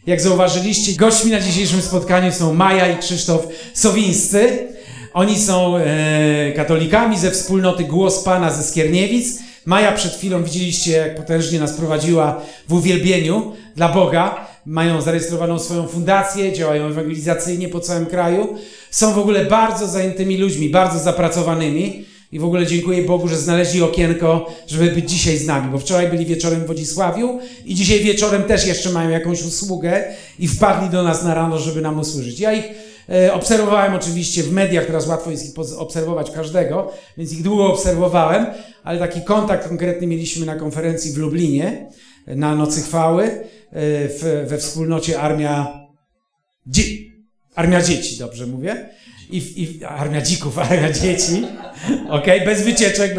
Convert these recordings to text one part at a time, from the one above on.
Jak zauważyliście, gośćmi na dzisiejszym spotkaniu są Maja i Krzysztof Sowińscy. Oni są katolikami ze wspólnoty Głos Pana ze Skierniewic. Maja przed chwilą widzieliście, jak potężnie nas prowadziła w uwielbieniu dla Boga. Mają zarejestrowaną swoją fundację, działają ewangelizacyjnie po całym kraju. Są w ogóle bardzo zajętymi ludźmi, bardzo zapracowanymi. I w ogóle dziękuję Bogu, że znaleźli okienko, żeby być dzisiaj z nami, bo wczoraj byli wieczorem w Wodzisławiu i dzisiaj wieczorem też jeszcze mają jakąś usługę i wpadli do nas na rano, żeby nam usłużyć. Ja ich obserwowałem oczywiście w mediach, teraz łatwo jest ich obserwować każdego, więc ich długo obserwowałem, ale taki kontakt konkretny mieliśmy na konferencji w Lublinie, na Nocy Chwały, we wspólnocie Armia Dzieci, dobrze mówię? I Armia Dzików, Armia Dzieci. Okej, bez wycieczek.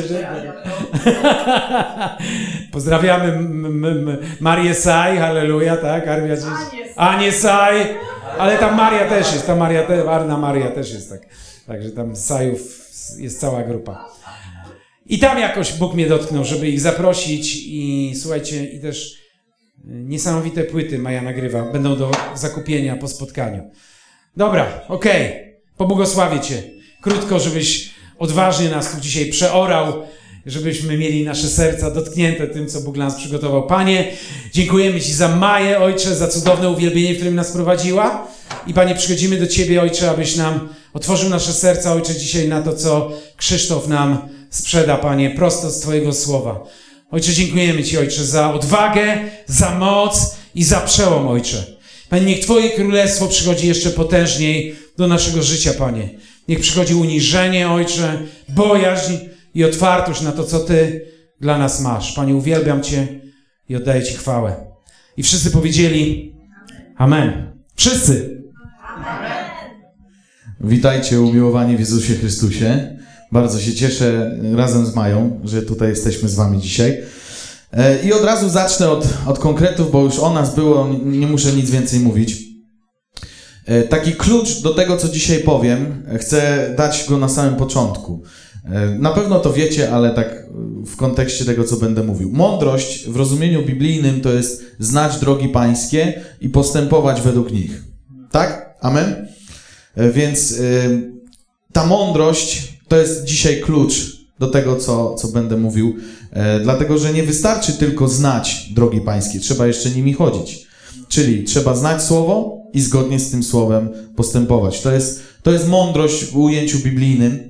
Pozdrawiamy Marię Saj, halleluja, tak? Armia Dzieci. Anię Saj, ale tam Maria też jest, Arna Maria też jest, tak. Także tam Sajów jest cała grupa. I tam jakoś Bóg mnie dotknął, żeby ich zaprosić i słuchajcie, i też niesamowite płyty Maja nagrywa, będą do zakupienia po spotkaniu. Dobra, okej. Pobłogosławię Cię. Krótko, żebyś odważnie nas tu dzisiaj przeorał, żebyśmy mieli nasze serca dotknięte tym, co Bóg dla nas przygotował. Panie, dziękujemy Ci za Maję, Ojcze, za cudowne uwielbienie, w którym nas prowadziła. I Panie, przychodzimy do Ciebie, Ojcze, abyś nam otworzył nasze serca, Ojcze, dzisiaj na to, co Krzysztof nam sprzeda, Panie, prosto z Twojego słowa. Ojcze, dziękujemy Ci, Ojcze, za odwagę, za moc i za przełom, Ojcze. Panie, niech Twoje królestwo przychodzi jeszcze potężniej do naszego życia, Panie. Niech przychodzi uniżenie, Ojcze, bojaźń i otwartość na to, co Ty dla nas masz. Panie, uwielbiam Cię i oddaję Ci chwałę. I wszyscy powiedzieli amen. Wszyscy. Amen. Witajcie, umiłowani w Jezusie Chrystusie. Bardzo się cieszę razem z Mają, że tutaj jesteśmy z Wami dzisiaj. I od razu zacznę od konkretów, bo już o nas było, nie muszę nic więcej mówić. Taki klucz do tego, co dzisiaj powiem, chcę dać go na samym początku. Na pewno to wiecie, ale tak w kontekście tego, co będę mówił. Mądrość w rozumieniu biblijnym to jest znać drogi pańskie i postępować według nich. Tak? Amen? Więc ta mądrość to jest dzisiaj klucz do tego, co będę mówił. Dlatego, że nie wystarczy tylko znać drogi pańskie, trzeba jeszcze nimi chodzić. Czyli trzeba znać słowo i zgodnie z tym słowem postępować. To jest mądrość w ujęciu biblijnym.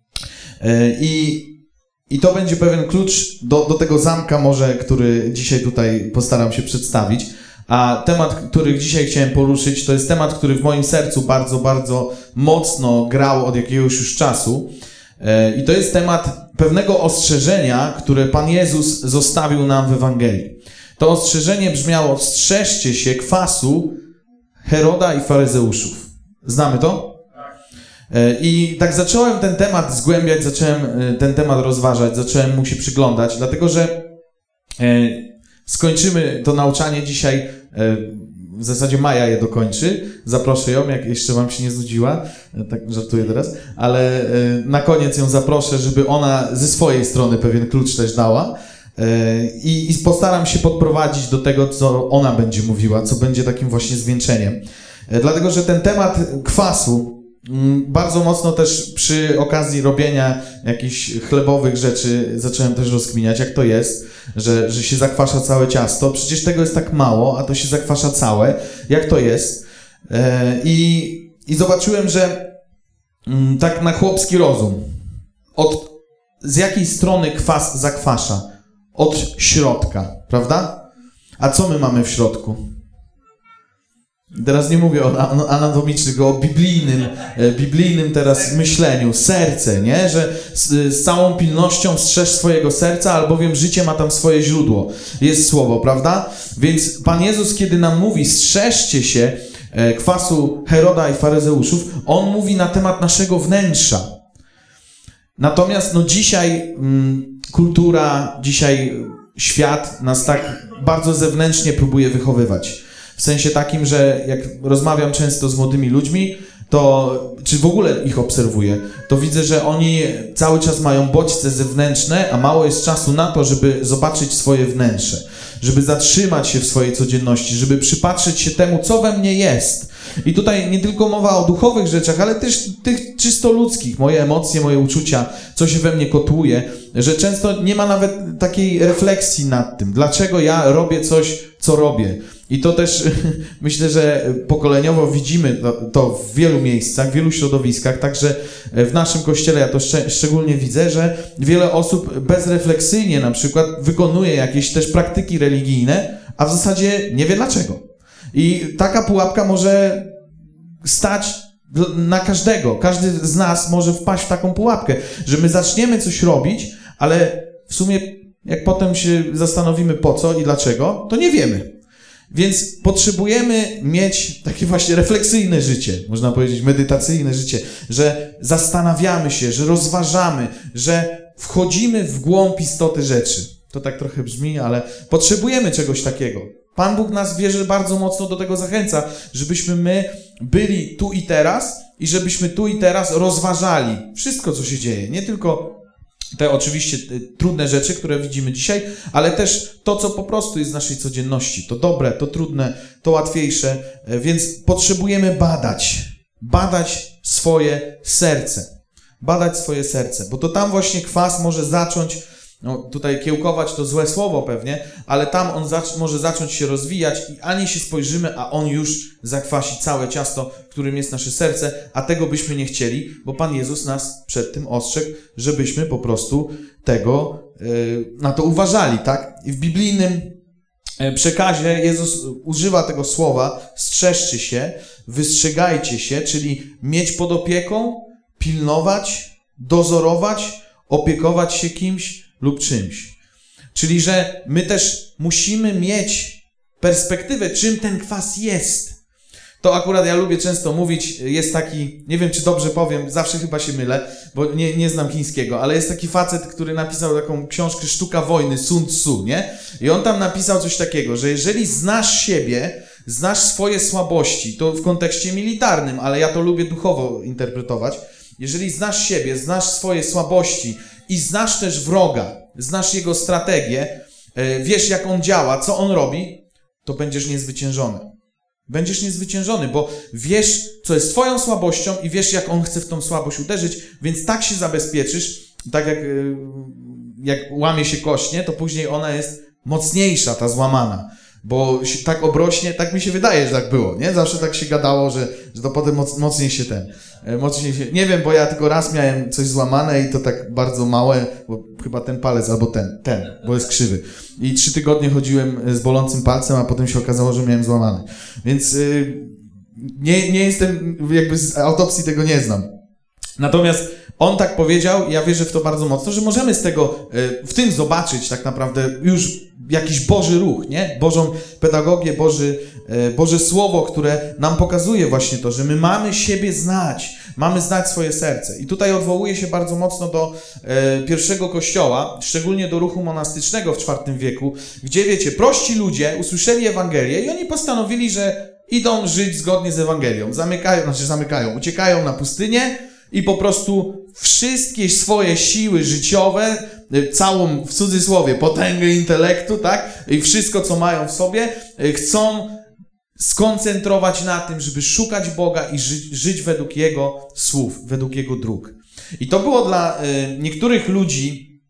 I to będzie pewien klucz do tego zamka może, który dzisiaj tutaj postaram się przedstawić. A temat, który dzisiaj chciałem poruszyć, to jest temat, który w moim sercu bardzo, bardzo mocno grał od jakiegoś już czasu. I to jest temat pewnego ostrzeżenia, które Pan Jezus zostawił nam w Ewangelii. To ostrzeżenie brzmiało: strzeżcie się kwasu Heroda i faryzeuszów. Znamy to? I tak zacząłem ten temat zgłębiać, zacząłem ten temat rozważać, zacząłem mu się przyglądać, dlatego że skończymy to nauczanie dzisiaj, w zasadzie Maja je dokończy, zaproszę ją, jak jeszcze wam się nie znudziła, tak żartuję teraz, ale na koniec ją zaproszę, żeby ona ze swojej strony pewien klucz też dała i postaram się podprowadzić do tego, co ona będzie mówiła, co będzie takim właśnie zwieńczeniem. Dlatego, że ten temat kwasu bardzo mocno też przy okazji robienia jakichś chlebowych rzeczy zacząłem też rozkminiać, jak to jest, że się zakwasza całe ciasto. Przecież tego jest tak mało, a to się zakwasza całe. Jak to jest? I zobaczyłem, że tak na chłopski rozum, z jakiej strony kwas zakwasza? Od środka, prawda? A co my mamy w środku? Teraz nie mówię o anatomicznym, tylko o biblijnym teraz myśleniu. Serce, nie? Że z całą pilnością strzeż swojego serca, albowiem życie ma tam swoje źródło. Jest słowo, prawda? Więc Pan Jezus, kiedy nam mówi strzeżcie się kwasu Heroda i faryzeuszów, On mówi na temat naszego wnętrza. Natomiast dzisiaj kultura, dzisiaj świat nas tak bardzo zewnętrznie próbuje wychowywać. W sensie takim, że jak rozmawiam często z młodymi ludźmi, czy w ogóle ich obserwuję, to widzę, że oni cały czas mają bodźce zewnętrzne, a mało jest czasu na to, żeby zobaczyć swoje wnętrze. żeby zatrzymać się w swojej codzienności, żeby przypatrzeć się temu, co we mnie jest. I tutaj nie tylko mowa o duchowych rzeczach, ale też tych czysto ludzkich, moje emocje, moje uczucia, co się we mnie kotłuje, że często nie ma nawet takiej refleksji nad tym, dlaczego ja robię coś, co robię. I to też myślę, że pokoleniowo widzimy to w wielu miejscach, w wielu środowiskach, także w naszym kościele ja to szczególnie widzę, że wiele osób bezrefleksyjnie na przykład wykonuje jakieś też praktyki religijne, a w zasadzie nie wie dlaczego. I taka pułapka może stać na każdego. Każdy z nas może wpaść w taką pułapkę, że my zaczniemy coś robić, ale w sumie jak potem się zastanowimy po co i dlaczego, to nie wiemy. Więc potrzebujemy mieć takie właśnie refleksyjne życie, można powiedzieć medytacyjne życie, że zastanawiamy się, że rozważamy, że wchodzimy w głąb istoty rzeczy. To tak trochę brzmi, ale potrzebujemy czegoś takiego. Pan Bóg nas, wierzę, bardzo mocno do tego zachęca, żebyśmy my byli tu i teraz i żebyśmy tu i teraz rozważali wszystko, co się dzieje. Nie tylko te oczywiście trudne rzeczy, które widzimy dzisiaj, ale też to, co po prostu jest w naszej codzienności. To dobre, to trudne, to łatwiejsze. Więc potrzebujemy badać swoje serce. Badać swoje serce, bo to tam właśnie kwas może zacząć, no tutaj kiełkować to złe słowo pewnie, ale tam on może zacząć się rozwijać i ani się spojrzymy, a on już zakwasi całe ciasto, którym jest nasze serce, a tego byśmy nie chcieli, bo Pan Jezus nas przed tym ostrzegł, żebyśmy po prostu tego, na to uważali, tak? I w biblijnym przekazie Jezus używa tego słowa, strzeżcie się, wystrzegajcie się, czyli mieć pod opieką, pilnować, dozorować, opiekować się kimś lub czymś. Czyli, że my też musimy mieć perspektywę, czym ten kwas jest. To akurat ja lubię często mówić, jest taki, nie wiem czy dobrze powiem, zawsze chyba się mylę, bo nie znam chińskiego, ale jest taki facet, który napisał taką książkę Sztuka wojny, Sun Tzu, nie? I on tam napisał coś takiego, że jeżeli znasz siebie, znasz swoje słabości, to w kontekście militarnym, ale ja to lubię duchowo interpretować, jeżeli znasz siebie, znasz swoje słabości i znasz też wroga, znasz jego strategię, wiesz jak on działa, co on robi, to będziesz niezwyciężony. Będziesz niezwyciężony, bo wiesz, co jest twoją słabością i wiesz, jak on chce w tą słabość uderzyć, więc tak się zabezpieczysz, tak jak łamie się kość, nie, to później ona jest mocniejsza, ta złamana. Bo tak obrośnie, tak mi się wydaje, że tak było, nie? Zawsze tak się gadało, że to potem mocniej się nie wiem, bo ja tylko raz miałem coś złamane i to tak bardzo małe, bo chyba ten palec albo ten, bo jest krzywy. I 3 tygodnie chodziłem z bolącym palcem, a potem się okazało, że miałem złamany. Więc nie jestem, jakby z autopsji tego nie znam. Natomiast on tak powiedział, ja wierzę w to bardzo mocno, że możemy z tego, w tym zobaczyć tak naprawdę już jakiś Boży ruch, nie? Bożą pedagogię, Boże Słowo, które nam pokazuje właśnie to, że my mamy siebie znać, mamy znać swoje serce. I tutaj odwołuję się bardzo mocno do pierwszego kościoła, szczególnie do ruchu monastycznego w IV wieku, gdzie wiecie, prości ludzie usłyszeli Ewangelię i oni postanowili, że idą żyć zgodnie z Ewangelią. Uciekają na pustynię i po prostu wszystkie swoje siły życiowe, całą, w cudzysłowie, potęgę intelektu, tak? I wszystko, co mają w sobie, chcą skoncentrować na tym, żeby szukać Boga i żyć według Jego słów, według Jego dróg. I to było dla niektórych ludzi,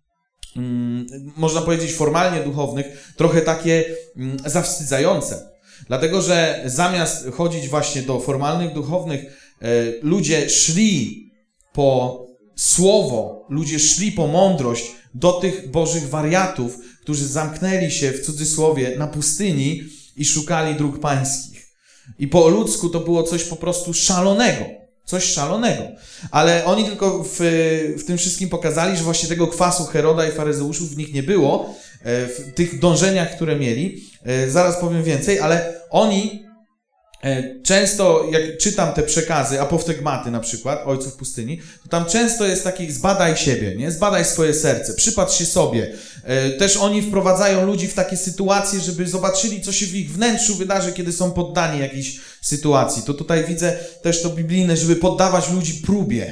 można powiedzieć formalnie duchownych, trochę takie zawstydzające. Dlatego, że zamiast chodzić właśnie do formalnych duchownych, ludzie szli po słowo, ludzie szli po mądrość do tych bożych wariatów, którzy zamknęli się w cudzysłowie na pustyni i szukali dróg pańskich. I po ludzku to było coś po prostu szalonego. Coś szalonego. Ale oni tylko w tym wszystkim pokazali, że właśnie tego kwasu Heroda i faryzeuszów w nich nie było, w tych dążeniach, które mieli. Zaraz powiem więcej, ale oni często, jak czytam te przekazy, apoftegmaty na przykład, ojców pustyni, to tam często jest taki zbadaj siebie, nie? Zbadaj swoje serce, przypatrz się sobie. Też oni wprowadzają ludzi w takie sytuacje, żeby zobaczyli, co się w ich wnętrzu wydarzy, kiedy są poddani jakiejś sytuacji. To tutaj widzę też to biblijne, żeby poddawać ludzi próbie.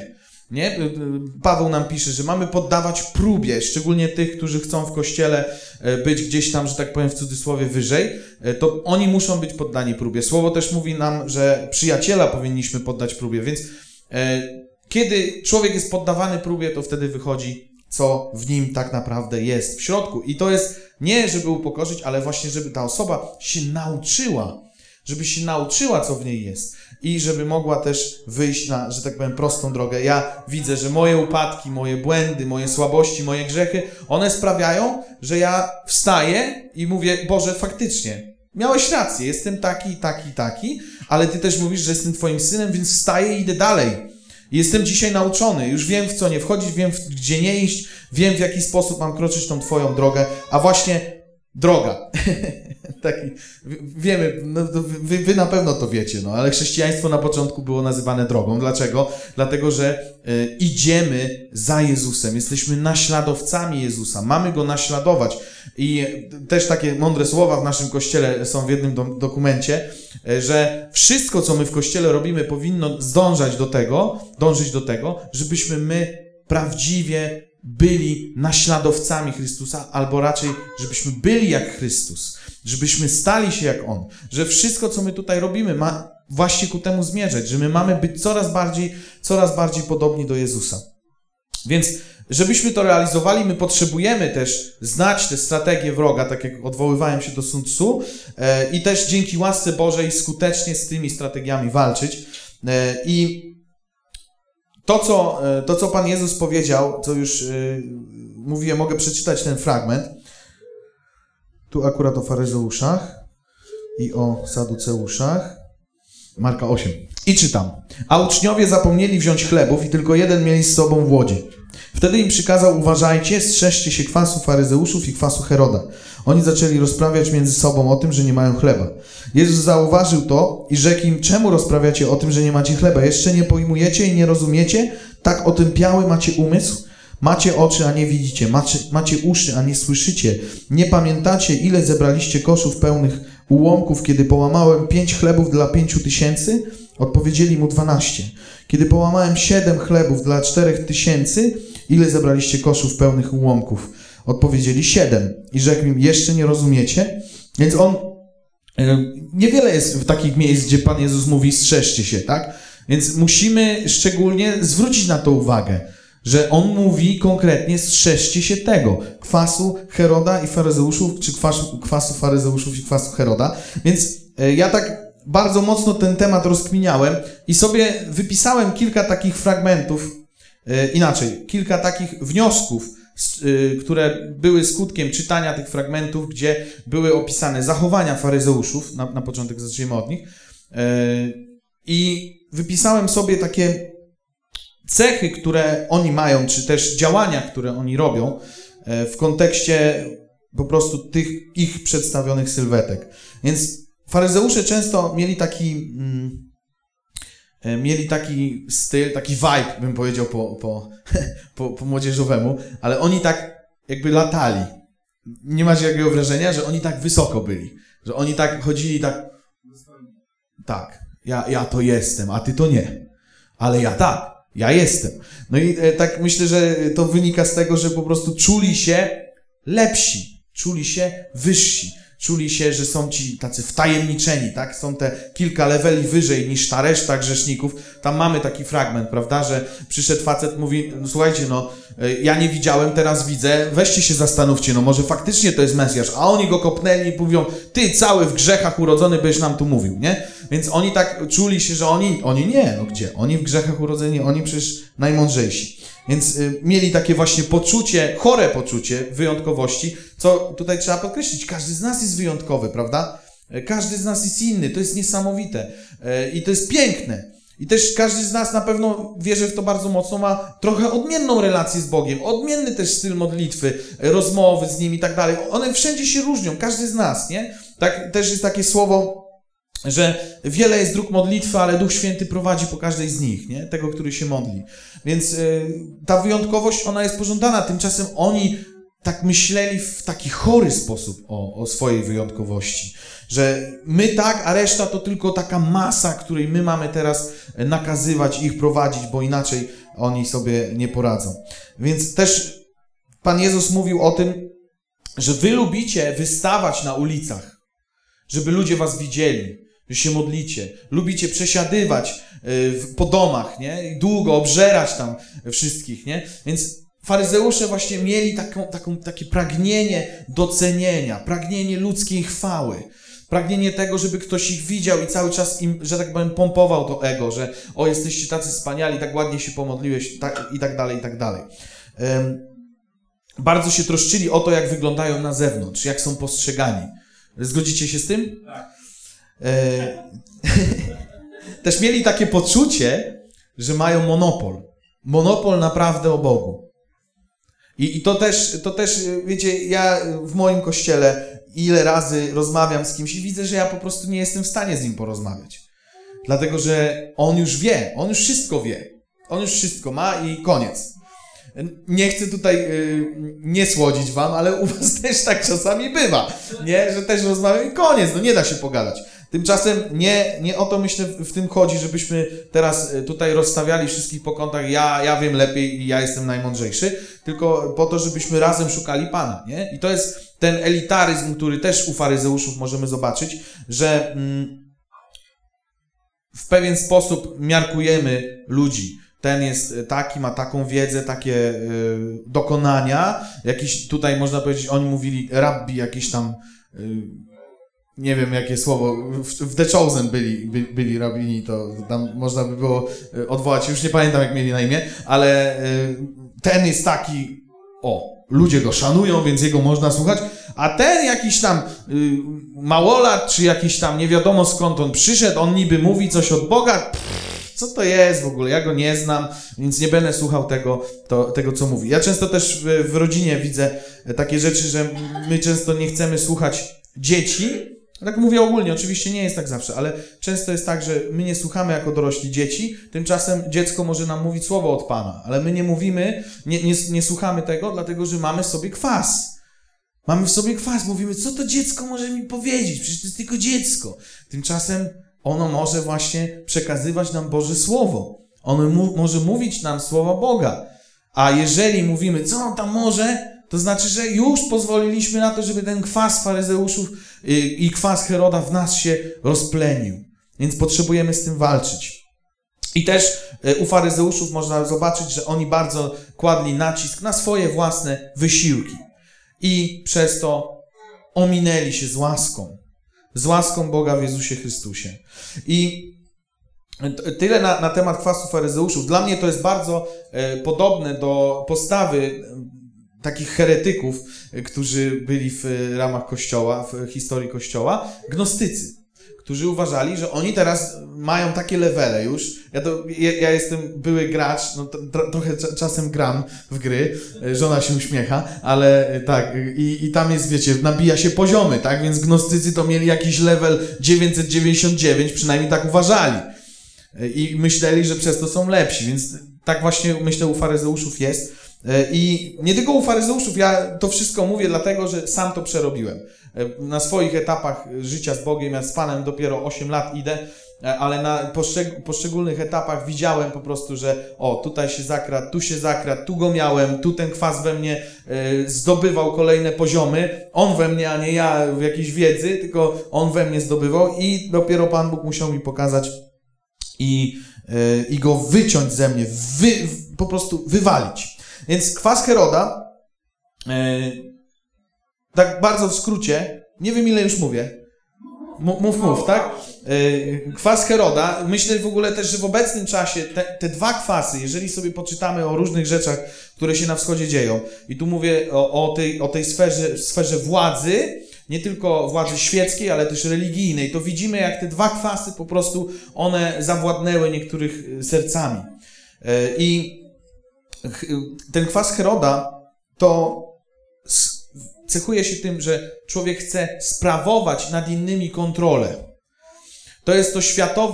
Nie? Paweł nam pisze, że mamy poddawać próbie, szczególnie tych, którzy chcą w Kościele być gdzieś tam, że tak powiem w cudzysłowie, wyżej, to oni muszą być poddani próbie. Słowo też mówi nam, że przyjaciela powinniśmy poddać próbie, więc kiedy człowiek jest poddawany próbie, to wtedy wychodzi, co w nim tak naprawdę jest w środku. I to jest nie, żeby upokorzyć, ale właśnie, żeby ta osoba się nauczyła, co w niej jest i żeby mogła też wyjść na, że tak powiem, prostą drogę. Ja widzę, że moje upadki, moje błędy, moje słabości, moje grzechy, one sprawiają, że ja wstaję i mówię, Boże, faktycznie, miałeś rację, jestem taki, ale Ty też mówisz, że jestem Twoim synem, więc wstaję i idę dalej. Jestem dzisiaj nauczony, już wiem, w co nie wchodzić, wiem, gdzie nie iść, wiem, w jaki sposób mam kroczyć tą Twoją drogę, a właśnie droga. Taki, wiemy, no, wy na pewno to wiecie, no, ale chrześcijaństwo na początku było nazywane drogą. Dlaczego? Dlatego, że idziemy za Jezusem, jesteśmy naśladowcami Jezusa, mamy Go naśladować. I też takie mądre słowa w naszym Kościele są w jednym dokumencie, że wszystko, co my w Kościele robimy, powinno dążyć do tego, żebyśmy my prawdziwie byli naśladowcami Chrystusa, albo raczej, żebyśmy byli jak Chrystus, żebyśmy stali się jak On, że wszystko, co my tutaj robimy, ma właśnie ku temu zmierzać, że my mamy być coraz bardziej podobni do Jezusa. Więc, żebyśmy to realizowali, my potrzebujemy też znać te strategie wroga, tak jak odwoływałem się do Sun Tzu, i też dzięki łasce Bożej skutecznie z tymi strategiami walczyć. I to, co Pan Jezus powiedział, co już mówiłem, mogę przeczytać ten fragment. Tu akurat o faryzeuszach i o saduceuszach. Marka 8. I czytam. A uczniowie zapomnieli wziąć chlebów i tylko jeden mieli z sobą w łodzie. Wtedy im przykazał, uważajcie, strzeżcie się kwasu faryzeuszów i kwasu Heroda. Oni zaczęli rozprawiać między sobą o tym, że nie mają chleba. Jezus zauważył to i rzekł im, czemu rozprawiacie o tym, że nie macie chleba? Jeszcze nie pojmujecie i nie rozumiecie? Tak otępiały macie umysł? Macie oczy, a nie widzicie. Macie uszy, a nie słyszycie. Nie pamiętacie, ile zebraliście koszów pełnych ułomków, kiedy połamałem 5 chlebów dla 5000? Odpowiedzieli mu 12. Kiedy połamałem 7 chlebów dla 4000, ile zebraliście koszów pełnych ułomków? Odpowiedzieli 7. I rzekł im, jeszcze nie rozumiecie? Więc niewiele jest w takich miejsc, gdzie Pan Jezus mówi, strzeżcie się, tak? Więc musimy szczególnie zwrócić na to uwagę, że On mówi konkretnie, strzeżcie się tego, kwasu Heroda i faryzeuszów, czy kwasu faryzeuszów i kwasu Heroda. Więc ja tak bardzo mocno ten temat rozkminiałem i sobie wypisałem kilka takich fragmentów, kilka takich wniosków, które były skutkiem czytania tych fragmentów, gdzie były opisane zachowania faryzeuszów, na początek zaczniemy od nich, i wypisałem sobie takie cechy, które oni mają, czy też działania, które oni robią w kontekście po prostu tych ich przedstawionych sylwetek. Więc faryzeusze często mieli taki styl, taki vibe, bym powiedział po młodzieżowemu, ale oni tak jakby latali. Nie macie takiego wrażenia, że oni tak wysoko byli, że oni tak chodzili tak, ja to jestem, a ty to nie, ale ja jestem. No i tak myślę, że to wynika z tego, że po prostu czuli się lepsi, czuli się wyżsi. Czuli się, że są ci tacy wtajemniczeni, tak? Są te kilka leveli wyżej niż ta reszta grzeszników. Tam mamy taki fragment, prawda, że przyszedł facet, mówi, no, słuchajcie, no, ja nie widziałem, teraz widzę, weźcie się zastanówcie, no może faktycznie to jest Mesjasz. A oni go kopnęli i mówią, ty cały w grzechach urodzony byś nam tu mówił, nie? Więc oni tak czuli się, że oni nie, no gdzie? Oni w grzechach urodzeni, oni przecież najmądrzejsi. Więc mieli takie właśnie chore poczucie wyjątkowości, co tutaj trzeba podkreślić. Każdy z nas jest wyjątkowy, prawda? Każdy z nas jest inny, to jest niesamowite i to jest piękne. I też każdy z nas na pewno, wierzę w to bardzo mocno, ma trochę odmienną relację z Bogiem, odmienny też styl modlitwy, rozmowy z Nim i tak dalej. One wszędzie się różnią, każdy z nas, nie? Tak też jest takie słowo, że wiele jest dróg modlitwy, ale Duch Święty prowadzi po każdej z nich, nie? Tego, który się modli. Więc ta wyjątkowość, ona jest pożądana. Tymczasem oni tak myśleli w taki chory sposób o swojej wyjątkowości. Że my tak, a reszta to tylko taka masa, której my mamy teraz nakazywać i ich prowadzić, bo inaczej oni sobie nie poradzą. Więc też Pan Jezus mówił o tym, że wy lubicie wystawać na ulicach, żeby ludzie was widzieli, że się modlicie. Lubicie przesiadywać po domach, nie? I długo obżerać tam wszystkich, nie? Więc faryzeusze właśnie mieli takie pragnienie docenienia, pragnienie ludzkiej chwały, pragnienie tego, żeby ktoś ich widział i cały czas im, że tak powiem, pompował to ego, że o, jesteście tacy wspaniali, tak ładnie się pomodliłeś i tak dalej, i tak dalej. Bardzo się troszczyli o to, jak wyglądają na zewnątrz, jak są postrzegani. Zgodzicie się z tym? Tak. Też mieli takie poczucie, że mają monopol. Monopol naprawdę o Bogu. I to też, wiecie, ja w moim kościele ile razy rozmawiam z kimś i widzę, że ja po prostu nie jestem w stanie z nim porozmawiać. Dlatego, że on już wie, on już wszystko wie. On już wszystko ma i koniec. Nie chcę tutaj nie słodzić wam, ale u was też tak czasami bywa, nie? Że też rozmawiam i koniec, no nie da się pogadać. Tymczasem nie o to, myślę, w tym chodzi, żebyśmy teraz tutaj rozstawiali wszystkich po kątach, ja wiem lepiej i ja jestem najmądrzejszy, tylko po to, żebyśmy razem szukali Pana, nie? I to jest ten elitaryzm, który też u faryzeuszów możemy zobaczyć, że w pewien sposób miarkujemy ludzi. Ten jest taki, ma taką wiedzę, takie dokonania. Jakiś, tutaj można powiedzieć, oni mówili rabbi, jakiś tam, nie wiem jakie słowo, w The Chosen byli rabini, to tam można by było odwołać, już nie pamiętam jak mieli na imię, ale ten jest taki, ludzie go szanują, więc jego można słuchać, a ten jakiś tam małolat, czy jakiś tam nie wiadomo skąd on przyszedł, on niby mówi coś od Boga, co to jest w ogóle? Ja go nie znam, więc nie będę słuchał tego, co mówi. Ja często też w rodzinie widzę takie rzeczy, że my często nie chcemy słuchać dzieci. Tak mówię ogólnie, oczywiście nie jest tak zawsze, ale często jest tak, że my nie słuchamy jako dorośli dzieci, tymczasem dziecko może nam mówić słowo od Pana, ale my nie mówimy, nie słuchamy tego, dlatego że mamy w sobie kwas. Mamy w sobie kwas, mówimy, co to dziecko może mi powiedzieć? Przecież to jest tylko dziecko. Tymczasem ono może właśnie przekazywać nam Boże Słowo. Ono może mówić nam słowa Boga. A jeżeli mówimy, co on tam może, to znaczy, że już pozwoliliśmy na to, żeby ten kwas faryzeuszów i kwas Heroda w nas się rozplenił. Więc potrzebujemy z tym walczyć. I też u faryzeuszów można zobaczyć, że oni bardzo kładli nacisk na swoje własne wysiłki. I przez to ominęli się z łaską Boga w Jezusie Chrystusie. I tyle na temat kwasu faryzeuszów. Dla mnie to jest bardzo podobne do postawy takich heretyków, którzy byli w ramach Kościoła, w historii Kościoła, gnostycy, którzy uważali, że oni teraz mają takie levele już. Ja jestem były gracz, no trochę czasem gram w gry, żona się uśmiecha, ale tak, i tam jest, wiecie, nabija się poziomy, tak, więc gnostycy to mieli jakiś level 999, przynajmniej tak uważali. I myśleli, że przez to są lepsi, więc tak właśnie, myślę, u faryzeuszów jest. I nie tylko u faryzeuszów, ja to wszystko mówię dlatego, że sam to przerobiłem. Na swoich etapach życia z Bogiem, ja z Panem dopiero 8 lat idę, ale na poszczególnych etapach widziałem po prostu, że tutaj się zakradł, tu się zakradł, tu go miałem, tu ten kwas we mnie zdobywał kolejne poziomy. On we mnie, a nie ja w jakiejś wiedzy, tylko on we mnie zdobywał i dopiero Pan Bóg musiał mi pokazać i go wyciąć ze mnie, po prostu wywalić. Więc kwas Heroda, tak bardzo w skrócie, nie wiem ile już mówię, mów, tak? Kwas Heroda, myślę w ogóle też, że w obecnym czasie te dwa kwasy, jeżeli sobie poczytamy o różnych rzeczach, które się na wschodzie dzieją, i tu mówię o tej sferze władzy, nie tylko władzy świeckiej, ale też religijnej, to widzimy, jak te dwa kwasy po prostu, one zawładnęły niektórych sercami. I ten kwas Heroda to cechuje się tym, że człowiek chce sprawować nad innymi kontrolę. To jest to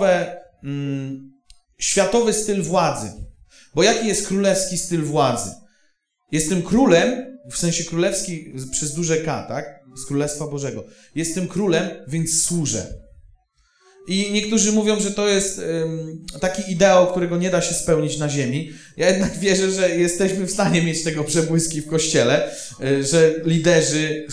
światowy styl władzy. Bo jaki jest królewski styl władzy? Jestem królem, w sensie królewski przez duże K, tak? Z Królestwa Bożego. Jestem królem, więc służę. I niektórzy mówią, że to jest taki ideał, którego nie da się spełnić na ziemi. Ja jednak wierzę, że jesteśmy w stanie mieć tego przebłyski w Kościele, że liderzy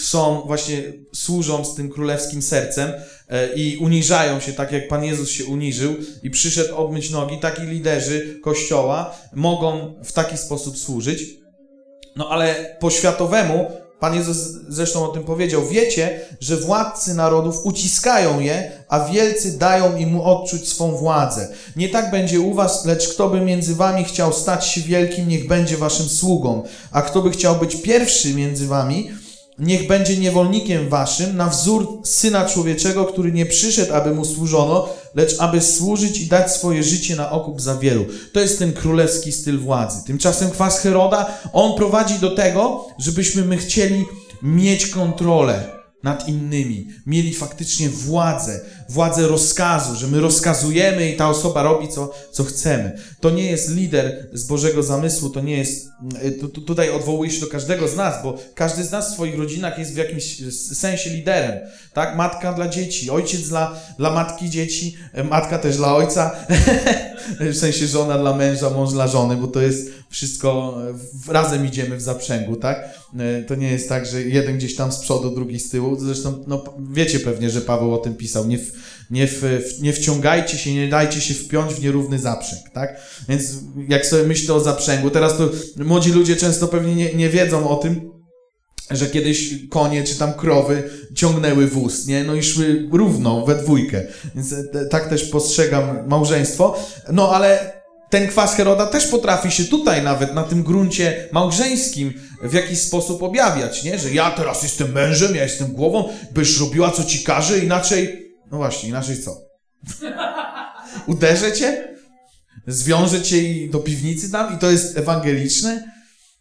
służą z tym królewskim sercem i uniżają się tak, jak Pan Jezus się uniżył i przyszedł obmyć nogi. Taki liderzy Kościoła mogą w taki sposób służyć. No ale po światowemu, Pan Jezus zresztą o tym powiedział, wiecie, że władcy narodów uciskają je, a wielcy dają im odczuć swą władzę. Nie tak będzie u was, lecz kto by między wami chciał stać się wielkim, niech będzie waszym sługą. A kto by chciał być pierwszy między wami, niech będzie niewolnikiem waszym, na wzór Syna Człowieczego, który nie przyszedł, aby mu służono, lecz aby służyć i dać swoje życie na okup za wielu. To jest ten królewski styl władzy. Tymczasem kwas Heroda, on prowadzi do tego, żebyśmy my chcieli mieć kontrolę nad innymi. Mieli faktycznie władzę rozkazu, że my rozkazujemy i ta osoba robi, co chcemy. To nie jest lider z Bożego zamysłu, to nie jest... Tutaj odwołuję się do każdego z nas, bo każdy z nas w swoich rodzinach jest w jakimś sensie liderem. Tak? Matka dla dzieci, ojciec dla matki dzieci, matka też dla ojca, w sensie żona dla męża, mąż dla żony, bo to jest wszystko, razem idziemy w zaprzęgu, tak? To nie jest tak, że jeden gdzieś tam z przodu, drugi z tyłu. Zresztą, no, wiecie pewnie, że Paweł o tym pisał. Nie wciągajcie się, nie dajcie się wpiąć w nierówny zaprzęg, tak? Więc jak sobie myślę o zaprzęgu, teraz to młodzi ludzie często pewnie nie wiedzą o tym, że kiedyś konie czy tam krowy ciągnęły wóz, nie? No i szły równo, we dwójkę. Więc tak też postrzegam małżeństwo. No ale ten kwas Heroda też potrafi się tutaj nawet na tym gruncie małżeńskim w jakiś sposób objawiać, nie? Że ja teraz jestem mężem, ja jestem głową, byś robiła co ci każe, inaczej... No właśnie, inaczej co? Uderzę cię? Zwiążę cię i do piwnicy dam? I to jest ewangeliczne?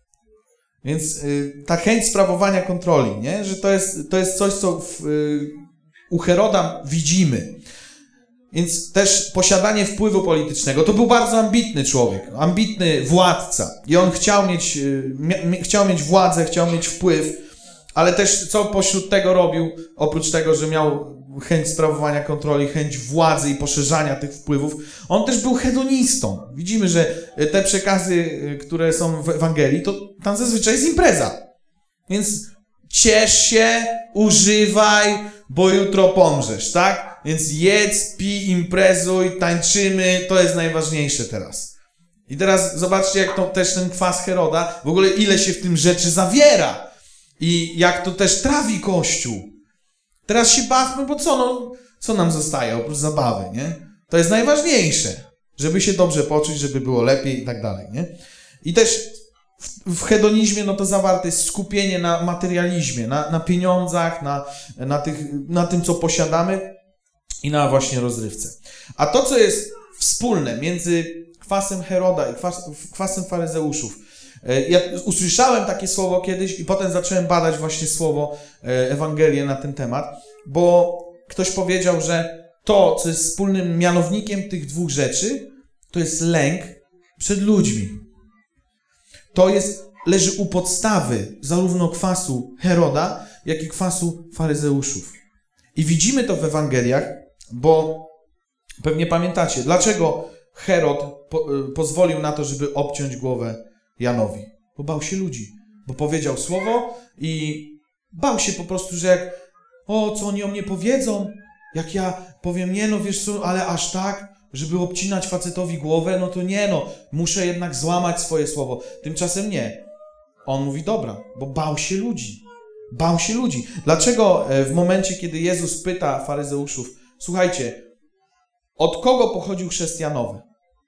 Więc ta chęć sprawowania kontroli, nie? Że to jest coś, co u Heroda widzimy. Więc też posiadanie wpływu politycznego. To był bardzo ambitny człowiek, ambitny władca. I on chciał mieć władzę, chciał mieć wpływ, ale też co pośród tego robił, oprócz tego, że miał chęć sprawowania kontroli, chęć władzy i poszerzania tych wpływów, on też był hedonistą. Widzimy, że te przekazy, które są w Ewangelii, to tam zazwyczaj jest impreza. Więc ciesz się, używaj, bo jutro pomrzesz, tak? Więc jedz, pij, imprezuj, tańczymy, to jest najważniejsze teraz. I teraz zobaczcie, jak to też ten kwas Heroda, w ogóle ile się w tym rzeczy zawiera i jak to też trawi Kościół. Teraz się bawmy, bo co nam zostaje oprócz zabawy, nie? To jest najważniejsze, żeby się dobrze poczuć, żeby było lepiej i tak dalej, nie? I też w hedonizmie no to zawarte jest skupienie na materializmie, na pieniądzach, na tym, co posiadamy i na właśnie rozrywce. A to, co jest wspólne między kwasem Heroda i kwasem faryzeuszów, ja usłyszałem takie słowo kiedyś i potem zacząłem badać właśnie słowo Ewangelię na ten temat, bo ktoś powiedział, że to, co jest wspólnym mianownikiem tych dwóch rzeczy, to jest lęk przed ludźmi. To leży u podstawy zarówno kwasu Heroda, jak i kwasu faryzeuszów. I widzimy to w Ewangeliach, bo pewnie pamiętacie, dlaczego Herod pozwolił na to, żeby obciąć głowę Janowi. Bo bał się ludzi. Bo powiedział słowo i bał się po prostu, że co oni o mnie powiedzą, jak ja powiem, nie no wiesz co, ale aż tak, żeby obcinać facetowi głowę, no to nie no, muszę jednak złamać swoje słowo. Tymczasem nie. On mówi dobra, bo bał się ludzi. Bał się ludzi. Dlaczego w momencie, kiedy Jezus pyta faryzeuszów, słuchajcie, od kogo pochodził chrzest Janowy?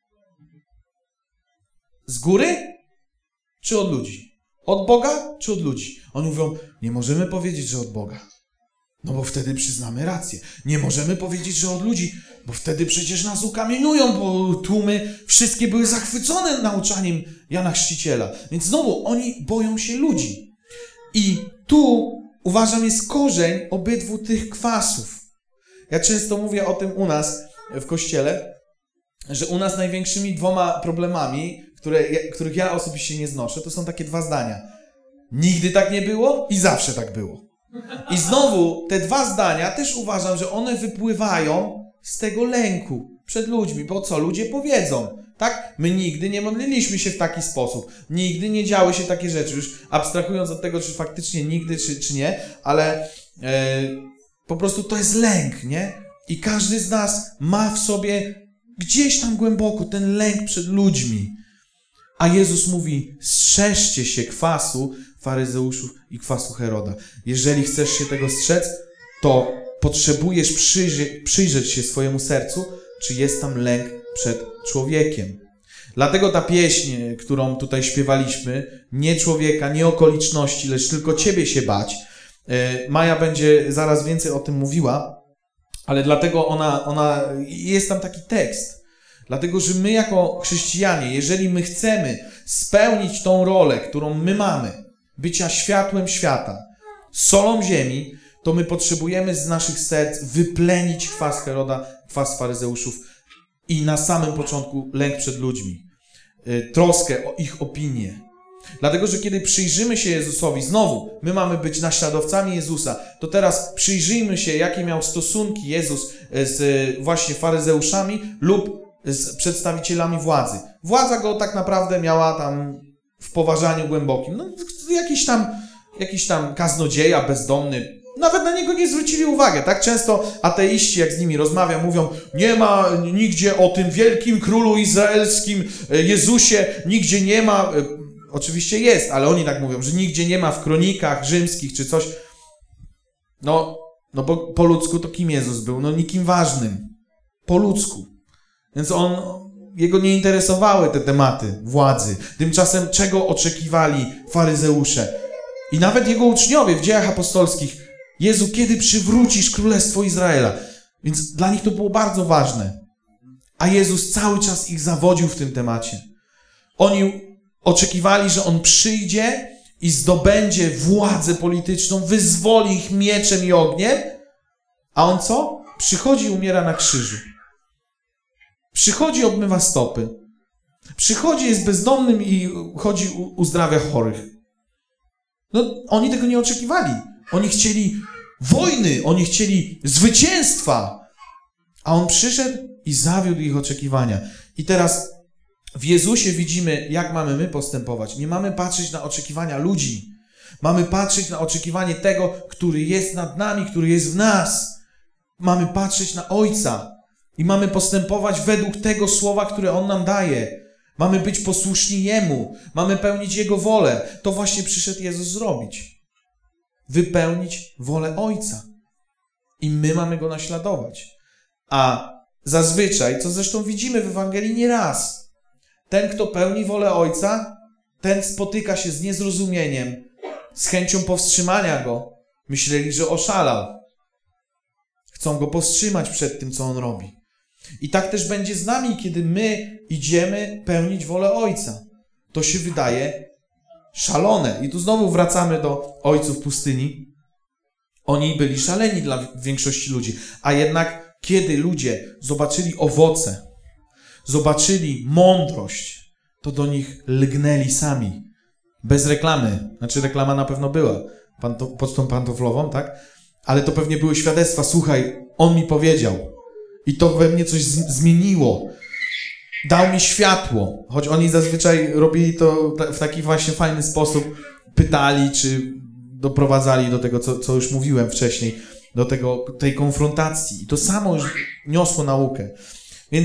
Z góry czy od ludzi? Od Boga czy od ludzi? Oni mówią, nie możemy powiedzieć, że od Boga. No bo wtedy przyznamy rację. Nie możemy powiedzieć, że od ludzi, bo wtedy przecież nas ukamieniują, bo tłumy wszystkie były zachwycone nauczaniem Jana Chrzciciela. Więc znowu oni boją się ludzi. I tu uważam jest korzeń obydwu tych kwasów. Ja często mówię o tym u nas w Kościele, że u nas największymi dwoma problemami, których ja osobiście nie znoszę, to są takie dwa zdania. Nigdy tak nie było i zawsze tak było. I znowu te dwa zdania też uważam, że one wypływają z tego lęku przed ludźmi, bo co ludzie powiedzą, tak? My nigdy nie modliliśmy się w taki sposób, nigdy nie działy się takie rzeczy, już abstrahując od tego, czy faktycznie nigdy, czy nie, ale po prostu to jest lęk, nie? I każdy z nas ma w sobie gdzieś tam głęboko ten lęk przed ludźmi. A Jezus mówi, strzeżcie się kwasu faryzeuszów i kwasu Heroda. Jeżeli chcesz się tego strzec, to potrzebujesz przyjrzeć się swojemu sercu, czy jest tam lęk przed człowiekiem. Dlatego ta pieśń, którą tutaj śpiewaliśmy, nie człowieka, nie okoliczności, lecz tylko Ciebie się bać. Maja będzie zaraz więcej o tym mówiła, ale dlatego ona jest tam taki tekst. Dlatego, że my jako chrześcijanie, jeżeli my chcemy spełnić tą rolę, którą my mamy, bycia światłem świata, solą ziemi, to my potrzebujemy z naszych serc wyplenić kwas Heroda, kwas faryzeuszów i na samym początku lęk przed ludźmi, troskę o ich opinię. Dlatego, że kiedy przyjrzymy się Jezusowi, znowu, my mamy być naśladowcami Jezusa, to teraz przyjrzyjmy się, jakie miał stosunki Jezus z właśnie faryzeuszami lub z przedstawicielami władzy. Władza go tak naprawdę miała tam w poważaniu głębokim. No, jakiś tam kaznodzieja, bezdomny, nawet na niego nie zwrócili uwagi, tak? Często ateiści, jak z nimi rozmawiam, mówią, nie ma nigdzie o tym wielkim królu izraelskim Jezusie, nigdzie nie ma, oczywiście jest, ale oni tak mówią, że nigdzie nie ma w kronikach rzymskich czy coś. No bo po ludzku to kim Jezus był? No nikim ważnym. Po ludzku. Więc jego nie interesowały te tematy władzy. Tymczasem czego oczekiwali faryzeusze? I nawet jego uczniowie w Dziejach Apostolskich, Jezu, kiedy przywrócisz Królestwo Izraela? Więc dla nich to było bardzo ważne. A Jezus cały czas ich zawodził w tym temacie. Oni oczekiwali, że On przyjdzie i zdobędzie władzę polityczną, wyzwoli ich mieczem i ogniem, a On co? Przychodzi i umiera na krzyżu. Przychodzi, obmywa stopy. Przychodzi, jest bezdomnym i chodzi, uzdrawia chorych. No, oni tego nie oczekiwali. Oni chcieli wojny, oni chcieli zwycięstwa. A On przyszedł i zawiódł ich oczekiwania. I teraz w Jezusie widzimy, jak mamy my postępować. Nie mamy patrzeć na oczekiwania ludzi. Mamy patrzeć na oczekiwanie tego, który jest nad nami, który jest w nas. Mamy patrzeć na Ojca. I mamy postępować według tego słowa, które On nam daje. Mamy być posłuszni Jemu. Mamy pełnić Jego wolę. To właśnie przyszedł Jezus zrobić. Wypełnić wolę Ojca. I my mamy Go naśladować. A zazwyczaj, co zresztą widzimy w Ewangelii nieraz, ten, kto pełni wolę Ojca, ten spotyka się z niezrozumieniem, z chęcią powstrzymania Go. Myśleli, że oszalał. Chcą Go powstrzymać przed tym, co On robi. I tak też będzie z nami, kiedy my idziemy pełnić wolę Ojca. To się wydaje szalone. I tu znowu wracamy do ojców pustyni. Oni byli szaleni dla większości ludzi. A jednak, kiedy ludzie zobaczyli owoce, zobaczyli mądrość, to do nich lgnęli sami. Bez reklamy. Znaczy reklama na pewno była. Pocztą pantoflową, tak? Ale to pewnie były świadectwa. Słuchaj, on mi powiedział. I to we mnie coś zmieniło. Dał mi światło. Choć oni zazwyczaj robili to w taki właśnie fajny sposób. Pytali, czy doprowadzali do tego, co już mówiłem wcześniej. Do tej konfrontacji. I to samo już niosło naukę. Więc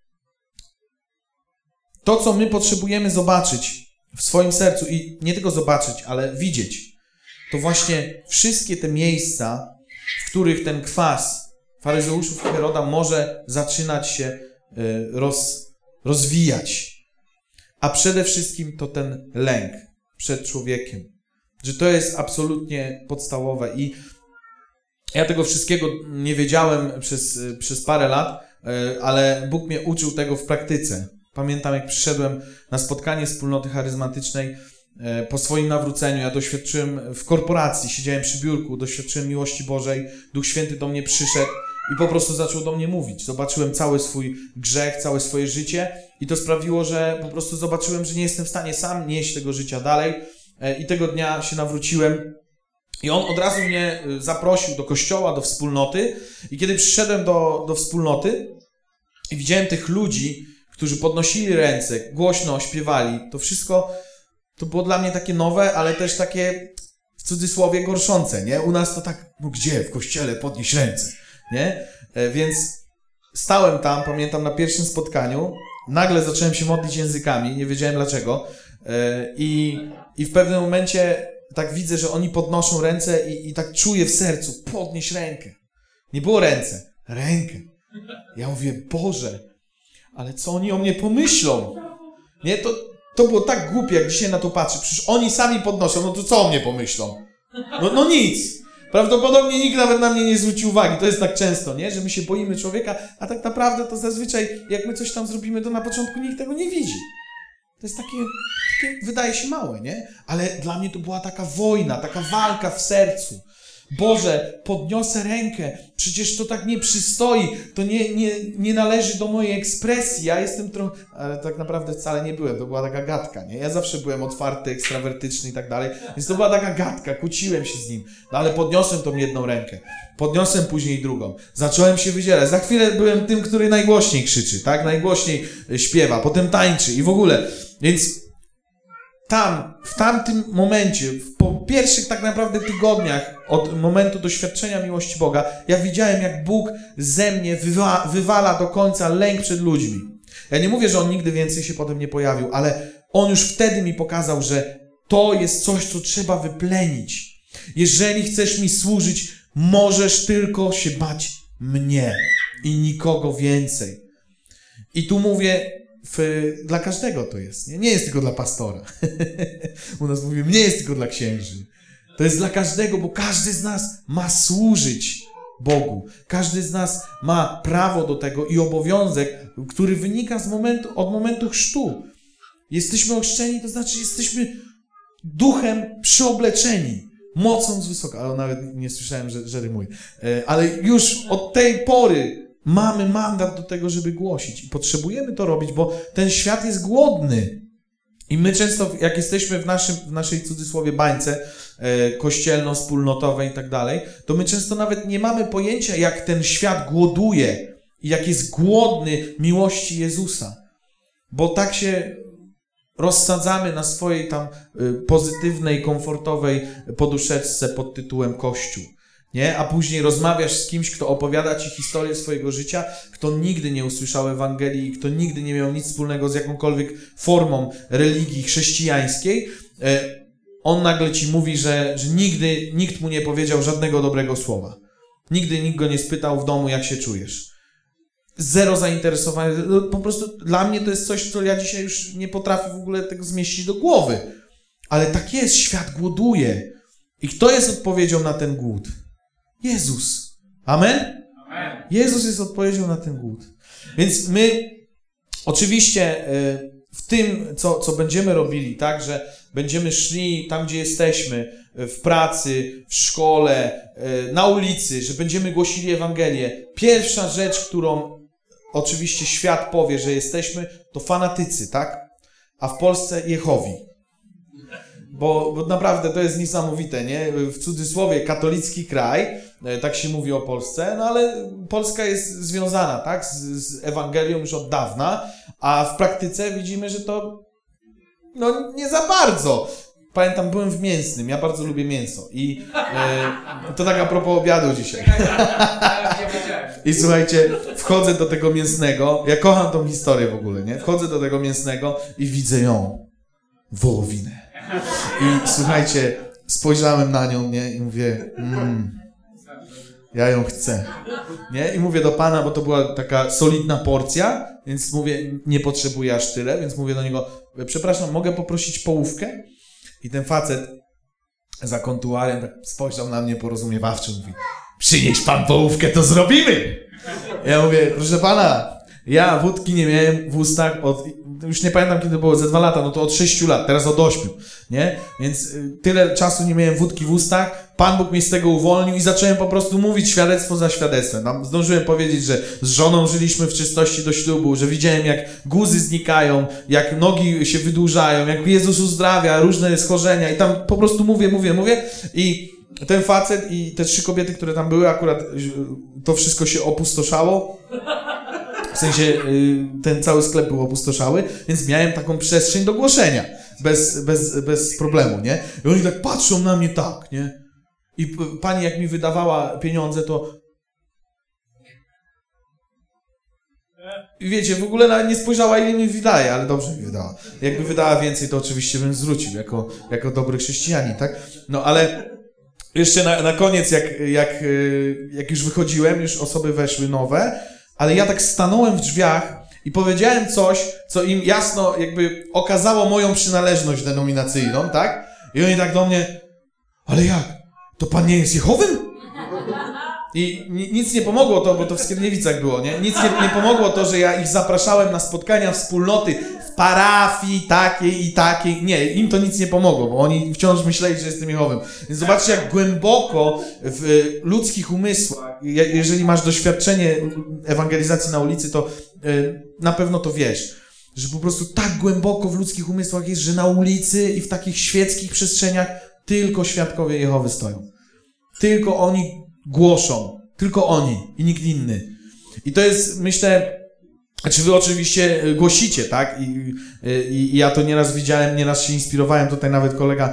to, co my potrzebujemy zobaczyć w swoim sercu i nie tylko zobaczyć, ale widzieć, to właśnie wszystkie te miejsca, w których ten kwas faryzeuszów i Heroda może zaczynać się rozwijać. A przede wszystkim to ten lęk przed człowiekiem. Że to jest absolutnie podstawowe. I ja tego wszystkiego nie wiedziałem przez parę lat, ale Bóg mnie uczył tego w praktyce. Pamiętam, jak przyszedłem na spotkanie wspólnoty charyzmatycznej po swoim nawróceniu. Ja doświadczyłem w korporacji, siedziałem przy biurku, doświadczyłem miłości Bożej. Duch Święty do mnie przyszedł i po prostu zaczął do mnie mówić. Zobaczyłem cały swój grzech, całe swoje życie i to sprawiło, że po prostu zobaczyłem, że nie jestem w stanie sam nieść tego życia dalej. I tego dnia się nawróciłem I on od razu mnie zaprosił do kościoła, do wspólnoty. I kiedy przyszedłem do wspólnoty i widziałem tych ludzi, którzy podnosili ręce, głośno śpiewali, to wszystko to było dla mnie takie nowe, ale też takie w cudzysłowie gorszące, nie? U nas to tak, no gdzie? W kościele podnieść ręce, nie? Więc stałem tam, pamiętam, na pierwszym spotkaniu, nagle zacząłem się modlić językami, nie wiedziałem dlaczego. I w pewnym momencie tak widzę, że oni podnoszą ręce i tak czuję w sercu, podnieś rękę. Nie było rękę. Ja mówię, Boże, ale co oni o mnie pomyślą? Nie, to było tak głupie, jak dzisiaj na to patrzę. Przecież oni sami podnoszą, no to co o mnie pomyślą? No nic. Prawdopodobnie nikt nawet na mnie nie zwróci uwagi. To jest tak często, nie? Że my się boimy człowieka, a tak naprawdę to zazwyczaj, jak my coś tam zrobimy, to na początku nikt tego nie widzi. To jest takie wydaje się małe, nie? Ale dla mnie to była taka wojna, taka walka w sercu. Boże, podniosę rękę, przecież to tak nie przystoi, to nie należy do mojej ekspresji, ja jestem trochę... Ale tak naprawdę wcale nie byłem, to była taka gadka, nie? Ja zawsze byłem otwarty, ekstrawertyczny i tak dalej, więc to była taka gadka, kłóciłem się z nim, no ale podniosłem tą jedną rękę, podniosłem później drugą, zacząłem się wydzielać, za chwilę byłem tym, który najgłośniej krzyczy, tak? Najgłośniej śpiewa, potem tańczy i w ogóle, więc... w tamtym momencie, po pierwszych tak naprawdę tygodniach od momentu doświadczenia miłości Boga, ja widziałem, jak Bóg ze mnie wywala do końca lęk przed ludźmi. Ja nie mówię, że On nigdy więcej się potem nie pojawił, ale On już wtedy mi pokazał, że to jest coś, co trzeba wyplenić. Jeżeli chcesz mi służyć, możesz tylko się bać mnie i nikogo więcej. I tu mówię, dla każdego to jest, nie jest tylko dla pastora. U nas mówimy, nie jest tylko dla księży. To jest dla każdego, bo każdy z nas ma służyć Bogu. Każdy z nas ma prawo do tego i obowiązek, który wynika od momentu chrztu. Jesteśmy ochrzczeni, to znaczy jesteśmy duchem przyobleczeni, mocą z wysoka. Ale nawet nie słyszałem, że rymuję. Ale już od tej pory mamy mandat do tego, żeby głosić i potrzebujemy to robić, bo ten świat jest głodny. I my często, jak jesteśmy w naszej cudzysłowie bańce kościelno-wspólnotowej i tak dalej, to my często nawet nie mamy pojęcia, jak ten świat głoduje i jak jest głodny miłości Jezusa. Bo tak się rozsadzamy na swojej tam pozytywnej, komfortowej poduszeczce pod tytułem Kościół. Nie? A później rozmawiasz z kimś, kto opowiada ci historię swojego życia, kto nigdy nie usłyszał Ewangelii, kto nigdy nie miał nic wspólnego z jakąkolwiek formą religii chrześcijańskiej. On nagle ci mówi, że nigdy nikt mu nie powiedział żadnego dobrego słowa. Nigdy nikt go nie spytał w domu, jak się czujesz. Zero zainteresowania. Po prostu dla mnie to jest coś, co ja dzisiaj już nie potrafię w ogóle tego zmieścić do głowy. Ale tak jest, świat głoduje. I kto jest odpowiedzią na ten głód? Jezus. Amen? Amen? Jezus jest odpowiedzią na ten głód. Więc my oczywiście w tym, co będziemy robili, tak, że będziemy szli tam, gdzie jesteśmy, w pracy, w szkole, na ulicy, że będziemy głosili Ewangelię. Pierwsza rzecz, którą oczywiście świat powie, że jesteśmy, to fanatycy, tak? A w Polsce Jehowi. Bo naprawdę to jest niesamowite, nie? W cudzysłowie katolicki kraj, tak się mówi o Polsce, no ale Polska jest związana, tak? Z Ewangelią już od dawna, a w praktyce widzimy, że to no nie za bardzo. Pamiętam, byłem w Mięsnym, ja bardzo lubię mięso i to tak a propos obiadu dzisiaj. I słuchajcie, wchodzę do tego mięsnego, ja kocham tą historię w ogóle, nie? Wchodzę do tego mięsnego i widzę ją, wołowinę. I słuchajcie, spojrzałem na nią, nie? I mówię, ja ją chcę, nie? I mówię do pana, bo to była taka solidna porcja, więc mówię, nie potrzebuję aż tyle, więc mówię do niego, przepraszam, mogę poprosić połówkę? I ten facet za kontuarem tak spojrzał na mnie porozumiewawczo, mówi, przynieś pan połówkę, to zrobimy! Ja mówię, proszę pana, ja wódki nie miałem w ustach już nie pamiętam kiedy to było, ze 2 lata, no to od 6 lat, teraz od 8, nie? Więc tyle czasu nie miałem wódki w ustach, Pan Bóg mnie z tego uwolnił i zacząłem po prostu mówić świadectwo za świadectwem. Tam zdążyłem powiedzieć, że z żoną żyliśmy w czystości do ślubu, że widziałem jak guzy znikają, jak nogi się wydłużają, jak Jezus uzdrawia różne schorzenia i tam po prostu mówię i ten facet i te 3 kobiety, które tam były, akurat to wszystko się opustoszało. W sensie ten cały sklep był opustoszały, więc miałem taką przestrzeń do głoszenia. Bez problemu, nie? I oni tak patrzą na mnie tak, nie? I pani jak mi wydawała pieniądze, to... I wiecie, w ogóle nawet nie spojrzała, ile mi wydaje, ale dobrze mi wydała. Jakby wydała więcej, to oczywiście bym zwrócił, jako dobry chrześcijanin, tak? No ale jeszcze na koniec, jak już wychodziłem, już osoby weszły nowe, ale ja tak stanąłem w drzwiach i powiedziałem coś, co im jasno jakby okazało moją przynależność denominacyjną, tak? I oni tak do mnie, ale jak? To pan nie jest Jehowym? I nic nie pomogło to, bo to w Skierniewicach było, nie? Nic nie pomogło to, że ja ich zapraszałem na spotkania wspólnoty w parafii takiej i takiej. Nie, im to nic nie pomogło, bo oni wciąż myśleli, że jestem Jehowym. Więc zobaczcie, jak głęboko w ludzkich umysłach, jeżeli masz doświadczenie ewangelizacji na ulicy, to na pewno to wiesz, że po prostu tak głęboko w ludzkich umysłach jest, że na ulicy i w takich świeckich przestrzeniach tylko świadkowie Jehowy stoją. Tylko oni głoszą. Tylko oni i nikt inny. I to jest, myślę, znaczy wy oczywiście głosicie, tak? I ja to nieraz widziałem, nieraz się inspirowałem. Tutaj nawet kolega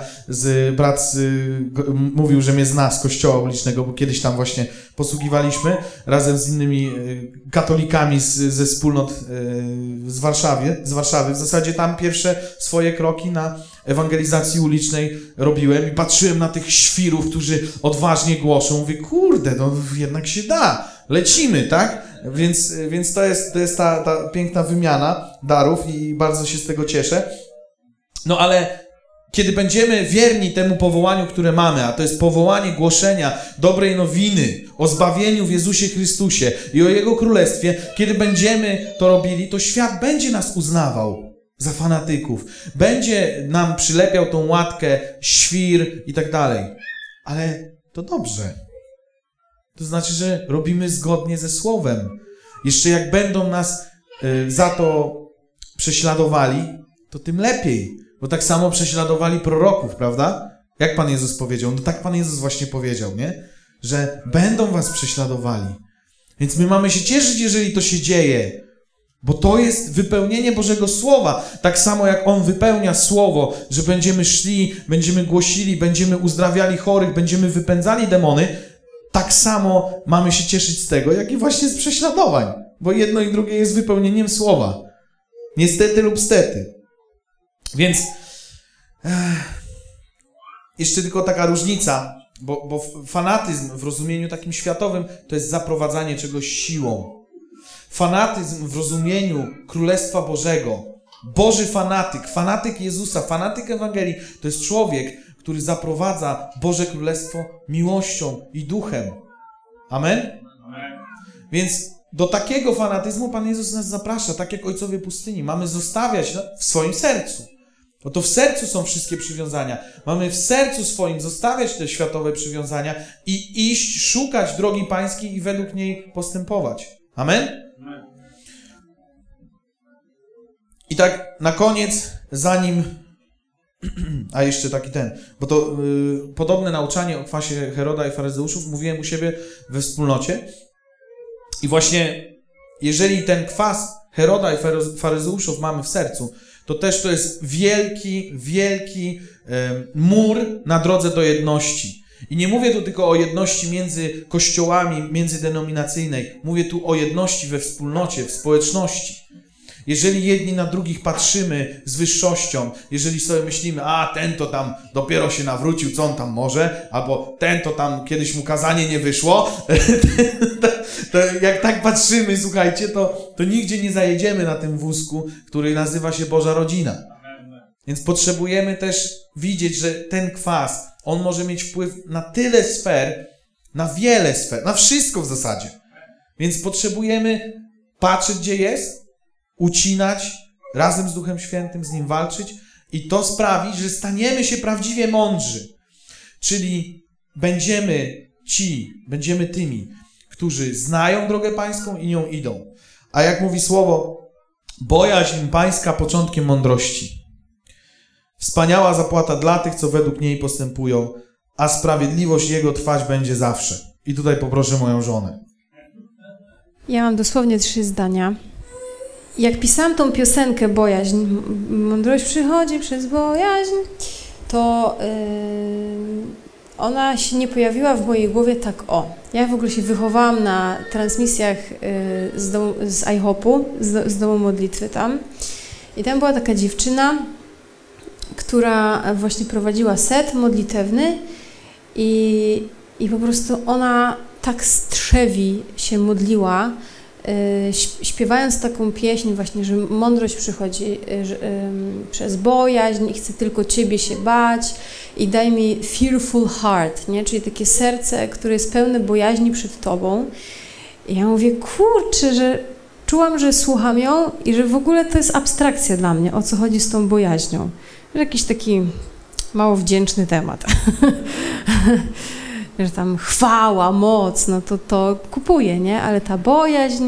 mówił, że mnie zna z kościoła ulicznego, bo kiedyś tam właśnie posługiwaliśmy razem z innymi katolikami ze wspólnot z Warszawy. W zasadzie tam pierwsze swoje kroki na ewangelizacji ulicznej robiłem i patrzyłem na tych świrów, którzy odważnie głoszą. Mówię, kurde, no jednak się da. Lecimy, tak? Więc to jest ta piękna wymiana darów i bardzo się z tego cieszę. No ale kiedy będziemy wierni temu powołaniu, które mamy, a to jest powołanie głoszenia dobrej nowiny o zbawieniu w Jezusie Chrystusie i o Jego Królestwie, kiedy będziemy to robili, to świat będzie nas uznawał za fanatyków. Będzie nam przylepiał tą łatkę, świr i tak dalej. Ale to dobrze. To znaczy, że robimy zgodnie ze Słowem. Jeszcze jak będą nas za to prześladowali, to tym lepiej. Bo tak samo prześladowali proroków, prawda? Jak Pan Jezus powiedział? No tak Pan Jezus właśnie powiedział, nie? Że będą was prześladowali. Więc my mamy się cieszyć, jeżeli to się dzieje. Bo to jest wypełnienie Bożego Słowa. Tak samo jak On wypełnia Słowo, że będziemy szli, będziemy głosili, będziemy uzdrawiali chorych, będziemy wypędzali demony, tak samo mamy się cieszyć z tego, jak i właśnie z prześladowań. Bo jedno i drugie jest wypełnieniem Słowa. Niestety lub stety. Więc jeszcze tylko taka różnica, bo fanatyzm w rozumieniu takim światowym to jest zaprowadzanie czegoś siłą. Fanatyzm w rozumieniu Królestwa Bożego, Boży fanatyk Jezusa, fanatyk Ewangelii, to jest człowiek, który zaprowadza Boże Królestwo miłością i duchem. Amen? Amen. Więc do takiego fanatyzmu Pan Jezus nas zaprasza, tak jak ojcowie pustyni. Mamy zostawiać w swoim sercu. Bo to w sercu są wszystkie przywiązania. Mamy w sercu swoim zostawiać te światowe przywiązania i iść, szukać drogi Pańskiej i według niej postępować. Amen? Amen. I tak na koniec, zanim... A jeszcze taki bo to podobne nauczanie o kwasie Heroda i faryzeuszów mówiłem u siebie we wspólnocie. I właśnie jeżeli ten kwas Heroda i faryzeuszów mamy w sercu, to też to jest wielki mur na drodze do jedności. I nie mówię tu tylko o jedności między kościołami, międzydenominacyjnej. Mówię tu o jedności we wspólnocie, w społeczności. Jeżeli jedni na drugich patrzymy z wyższością, jeżeli sobie myślimy, ten to tam dopiero się nawrócił, co on tam może, albo ten to tam kiedyś mu kazanie nie wyszło, to jak tak patrzymy, słuchajcie, to nigdzie nie zajedziemy na tym wózku, który nazywa się Boża Rodzina. Więc potrzebujemy też widzieć, że ten kwas, on może mieć wpływ na tyle sfer, na wiele sfer, na wszystko w zasadzie. Więc potrzebujemy patrzeć, gdzie jest, ucinać, razem z Duchem Świętym z Nim walczyć i to sprawi, że staniemy się prawdziwie mądrzy. Czyli będziemy tymi, którzy znają drogę Pańską i nią idą. A jak mówi Słowo, bojaźń Pańska początkiem mądrości. Wspaniała zapłata dla tych, co według niej postępują, a sprawiedliwość Jego trwać będzie zawsze. I tutaj poproszę moją żonę. Ja mam dosłownie 3 zdania. Jak pisałam tą piosenkę Bojaźń, mądrość przychodzi przez bojaźń, to ona się nie pojawiła w mojej głowie tak o. Ja w ogóle się wychowałam na transmisjach z IHOP-u, z domu modlitwy tam. I tam była taka dziewczyna, która właśnie prowadziła set modlitewny i po prostu ona tak z trzewi się modliła, śpiewając taką pieśń właśnie, że mądrość przychodzi przez bojaźń i chcę tylko Ciebie się bać i daj mi fearful heart, nie? Czyli takie serce, które jest pełne bojaźni przed Tobą. I ja mówię, kurczę, że czułam, że słucham ją i że w ogóle to jest abstrakcja dla mnie, o co chodzi z tą bojaźnią. Że jakiś taki mało wdzięczny temat. Że tam chwała, moc, no to kupuję, nie? Ale ta bojaźń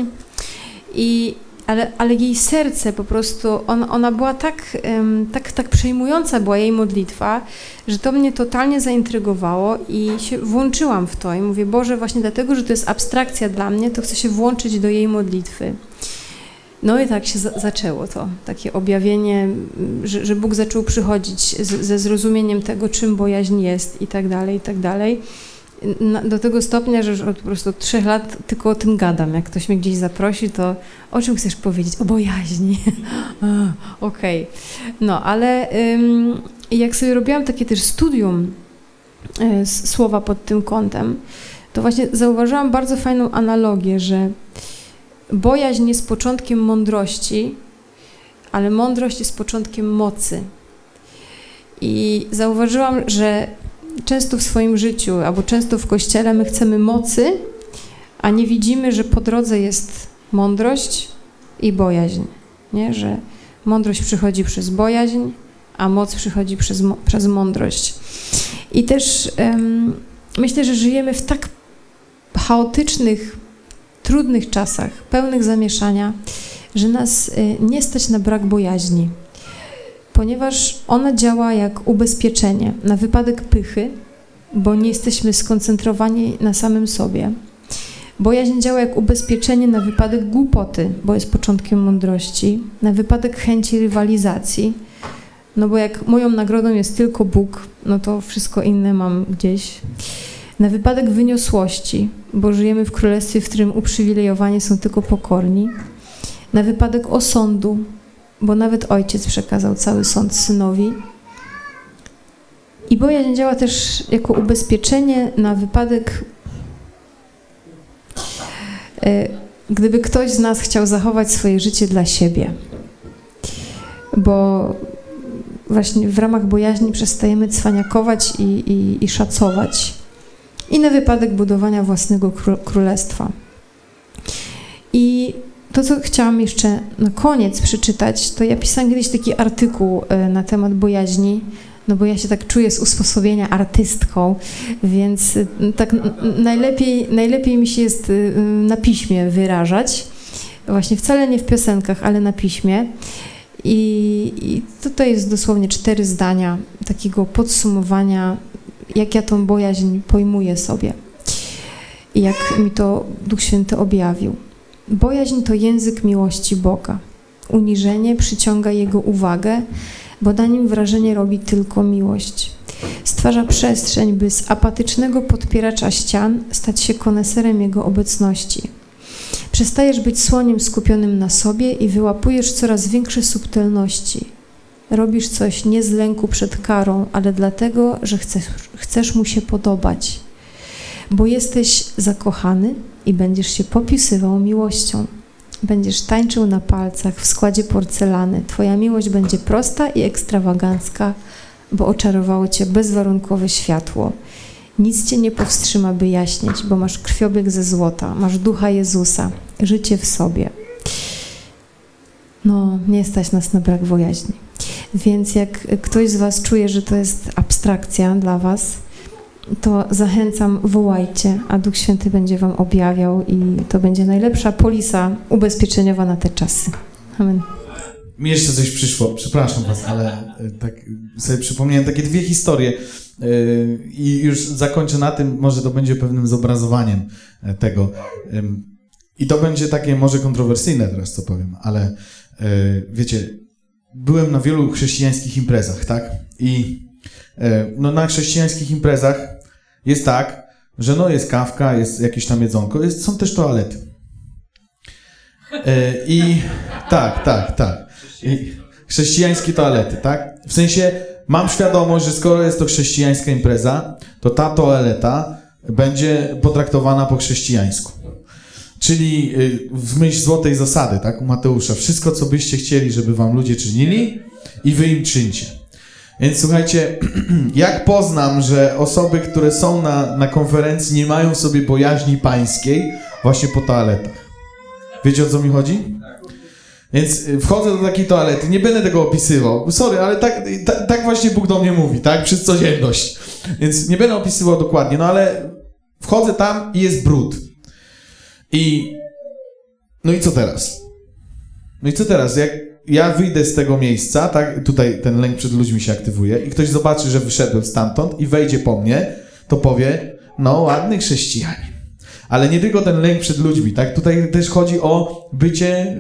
ale jej serce po prostu, ona była tak przejmująca była jej modlitwa, że to mnie totalnie zaintrygowało i się włączyłam w to i mówię, Boże, właśnie dlatego, że to jest abstrakcja dla mnie, to chcę się włączyć do jej modlitwy. No i tak się zaczęło to, takie objawienie, że Bóg zaczął przychodzić ze zrozumieniem tego, czym bojaźń jest i tak dalej, i tak dalej. Do tego stopnia, że już od po prostu 3 lat tylko o tym gadam. Jak ktoś mnie gdzieś zaprosi, to o czym chcesz powiedzieć? O bojaźni. Okej. No, ale jak sobie robiłam takie też studium słowa pod tym kątem, to właśnie zauważyłam bardzo fajną analogię, że bojaźń jest początkiem mądrości, ale mądrość jest początkiem mocy. I zauważyłam, że często w swoim życiu, albo często w Kościele my chcemy mocy, a nie widzimy, że po drodze jest mądrość i bojaźń. Nie? Że mądrość przychodzi przez bojaźń, a moc przychodzi przez mądrość. I też myślę, że żyjemy w tak chaotycznych, trudnych czasach, pełnych zamieszania, że nas nie stać na brak bojaźni. Ponieważ ona działa jak ubezpieczenie na wypadek pychy, bo nie jesteśmy skoncentrowani na samym sobie. Bojaźń działa jak ubezpieczenie na wypadek głupoty, bo jest początkiem mądrości, na wypadek chęci rywalizacji, no bo jak moją nagrodą jest tylko Bóg, no to wszystko inne mam gdzieś. Na wypadek wyniosłości, bo żyjemy w królestwie, w którym uprzywilejowani są tylko pokorni. Na wypadek osądu, bo nawet ojciec przekazał cały sąd synowi. I bojaźń działa też jako ubezpieczenie na wypadek, gdyby ktoś z nas chciał zachować swoje życie dla siebie. Bo właśnie w ramach bojaźni przestajemy cwaniakować i szacować. I na wypadek budowania własnego królestwa. I to, co chciałam jeszcze na koniec przeczytać, to ja pisałam kiedyś taki artykuł na temat bojaźni, no bo ja się tak czuję z usposobienia artystką, więc tak najlepiej mi się jest na piśmie wyrażać. Właśnie wcale nie w piosenkach, ale na piśmie. I tutaj jest dosłownie 4 zdania takiego podsumowania, jak ja tą bojaźń pojmuję sobie i jak mi to Duch Święty objawił. Bojaźń to język miłości Boga. Uniżenie przyciąga Jego uwagę, bo na nim wrażenie robi tylko miłość. Stwarza przestrzeń, by z apatycznego podpieracza ścian stać się koneserem Jego obecności. Przestajesz być słoniem skupionym na sobie i wyłapujesz coraz większe subtelności. Robisz coś nie z lęku przed karą, ale dlatego, że chcesz mu się podobać. Bo jesteś zakochany i będziesz się popisywał miłością. Będziesz tańczył na palcach w składzie porcelany. Twoja miłość będzie prosta i ekstrawagancka, bo oczarowało cię bezwarunkowe światło. Nic cię nie powstrzyma, by jaśnieć, bo masz krwiobieg ze złota, masz ducha Jezusa, życie w sobie. No, nie stać nas na brak bojaźni. Więc jak ktoś z was czuje, że to jest abstrakcja dla was, to zachęcam, wołajcie, a Duch Święty będzie wam objawiał i to będzie najlepsza polisa ubezpieczeniowa na te czasy. Amen. Mi jeszcze coś przyszło, przepraszam was, ale tak sobie przypomniałem takie 2 historie. I już zakończę na tym, może to będzie pewnym zobrazowaniem tego. I to będzie takie może kontrowersyjne teraz, co powiem, ale wiecie, byłem na wielu chrześcijańskich imprezach, tak? I no, na chrześcijańskich imprezach jest tak, że no jest kawka, jest jakieś tam jedzonko, są też toalety. I tak. I chrześcijańskie toalety, tak? W sensie mam świadomość, że skoro jest to chrześcijańska impreza, to ta toaleta będzie potraktowana po chrześcijańsku. Czyli w myśl złotej zasady, tak? U Mateusza. Wszystko, co byście chcieli, żeby wam ludzie czynili i wy im czyńcie. Więc słuchajcie, jak poznam, że osoby, które są na konferencji, nie mają w sobie bojaźni pańskiej właśnie po toaletach. Wiecie, o co mi chodzi? Więc wchodzę do takiej toalety, nie będę tego opisywał. Sorry, ale tak właśnie Bóg do mnie mówi, tak? Przez codzienność. Więc nie będę opisywał dokładnie, no ale wchodzę tam i jest brud. No i co teraz? Jak ja wyjdę z tego miejsca, tak? Tutaj ten lęk przed ludźmi się aktywuje i ktoś zobaczy, że wyszedłem stamtąd i wejdzie po mnie, to powie, no ładny chrześcijanin. Ale nie tylko ten lęk przed ludźmi, tak? Tutaj też chodzi o bycie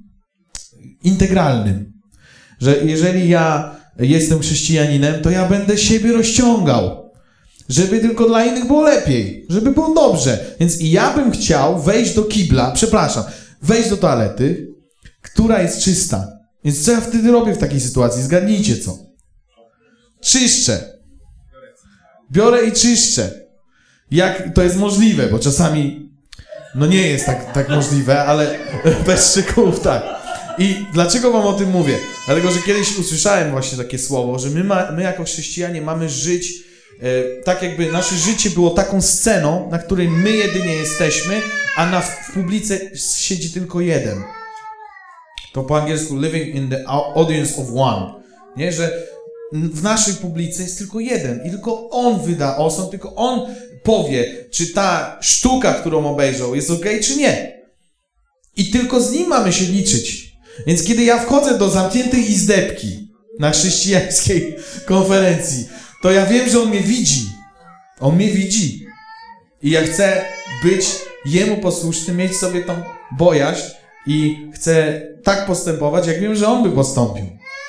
integralnym. Że jeżeli ja jestem chrześcijaninem, to ja będę siebie rozciągał. Żeby tylko dla innych było lepiej. Żeby było dobrze. Więc i ja bym chciał wejść do kibla, wejść do toalety, która jest czysta. Więc co ja wtedy robię w takiej sytuacji? Zgadnijcie co. Czyszczę. Biorę i czyszczę. Jak to jest możliwe, bo czasami no nie jest tak możliwe, ale bez szczegółów tak. I dlaczego wam o tym mówię? Dlatego, że kiedyś usłyszałem właśnie takie słowo, że my jako chrześcijanie mamy żyć tak jakby nasze życie było taką sceną, na której my jedynie jesteśmy, a w publice siedzi tylko jeden. To po angielsku living in the audience of one. Nie, że w naszej publice jest tylko jeden i tylko on wyda osąd, tylko on powie, czy ta sztuka, którą obejrzał, jest okej, czy nie. I tylko z nim mamy się liczyć. Więc kiedy ja wchodzę do zamkniętej izdebki na chrześcijańskiej konferencji, to ja wiem, że on mnie widzi. On mnie widzi. I ja chcę być jemu posłuszny, mieć sobie tą bojaźń i chcę tak postępować, jak wiem, że on by postąpił.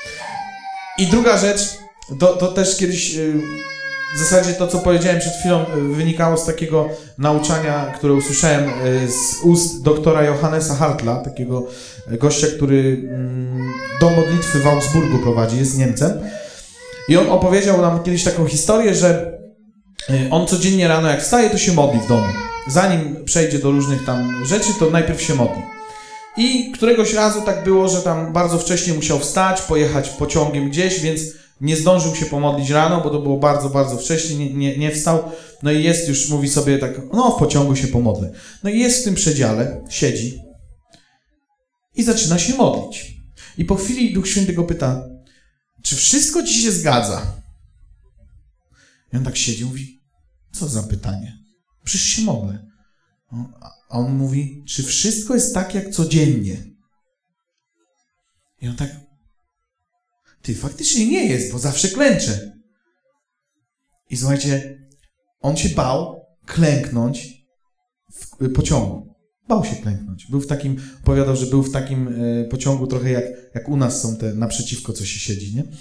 I druga rzecz, to też kiedyś w zasadzie to, co powiedziałem przed chwilą, wynikało z takiego nauczania, które usłyszałem z ust doktora Johannesa Hartla, takiego gościa, który dom modlitwy w Augsburgu prowadzi, jest Niemcem. I on opowiedział nam kiedyś taką historię, że on codziennie rano jak wstaje, to się modli w domu. Zanim przejdzie do różnych tam rzeczy, to najpierw się modli. I któregoś razu tak było, że tam bardzo wcześnie musiał wstać, pojechać pociągiem gdzieś, więc nie zdążył się pomodlić rano, bo to było bardzo, bardzo wcześnie, nie wstał. No i jest już, mówi sobie tak, no w pociągu się pomodlę. No i jest w tym przedziale, siedzi i zaczyna się modlić. I po chwili Duch Święty go pyta, czy wszystko ci się zgadza? I on tak siedzi i mówi, co za pytanie? Przecież się modlę. A on mówi, czy wszystko jest tak jak codziennie? I on tak, ty, faktycznie nie jest, bo zawsze klęczę. I słuchajcie, on się bał klęknąć w pociągu. Bał się klęknąć. Opowiadał, że był w takim pociągu trochę jak u nas są te naprzeciwko, co się siedzi, nie?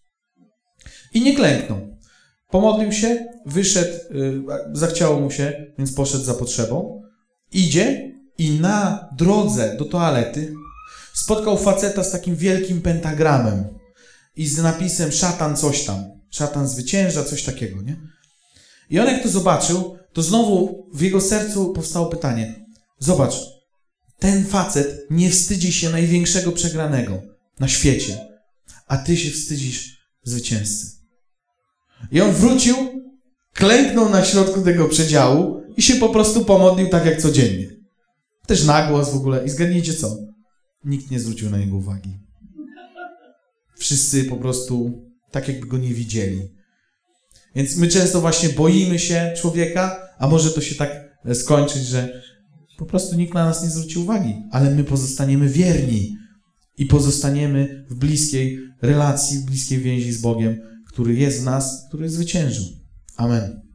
I nie klęknął. Pomodlił się, wyszedł, zachciało mu się, więc poszedł za potrzebą. Idzie i na drodze do toalety spotkał faceta z takim wielkim pentagramem i z napisem szatan coś tam. Szatan zwycięża, coś takiego, nie? I on jak to zobaczył, to znowu w jego sercu powstało pytanie. Zobacz, ten facet nie wstydzi się największego przegranego na świecie, a ty się wstydzisz zwycięzcy. I on wrócił, klęknął na środku tego przedziału i się po prostu pomodlił tak jak codziennie. Też na głos w ogóle. I zgadnijcie co? Nikt nie zwrócił na niego uwagi. Wszyscy po prostu tak jakby go nie widzieli. Więc my często właśnie boimy się człowieka, a może to się tak skończyć, że po prostu nikt na nas nie zwróci uwagi. Ale my pozostaniemy wierni i pozostaniemy w bliskiej relacji, w bliskiej więzi z Bogiem, który jest w nas, który zwyciężył. Amen.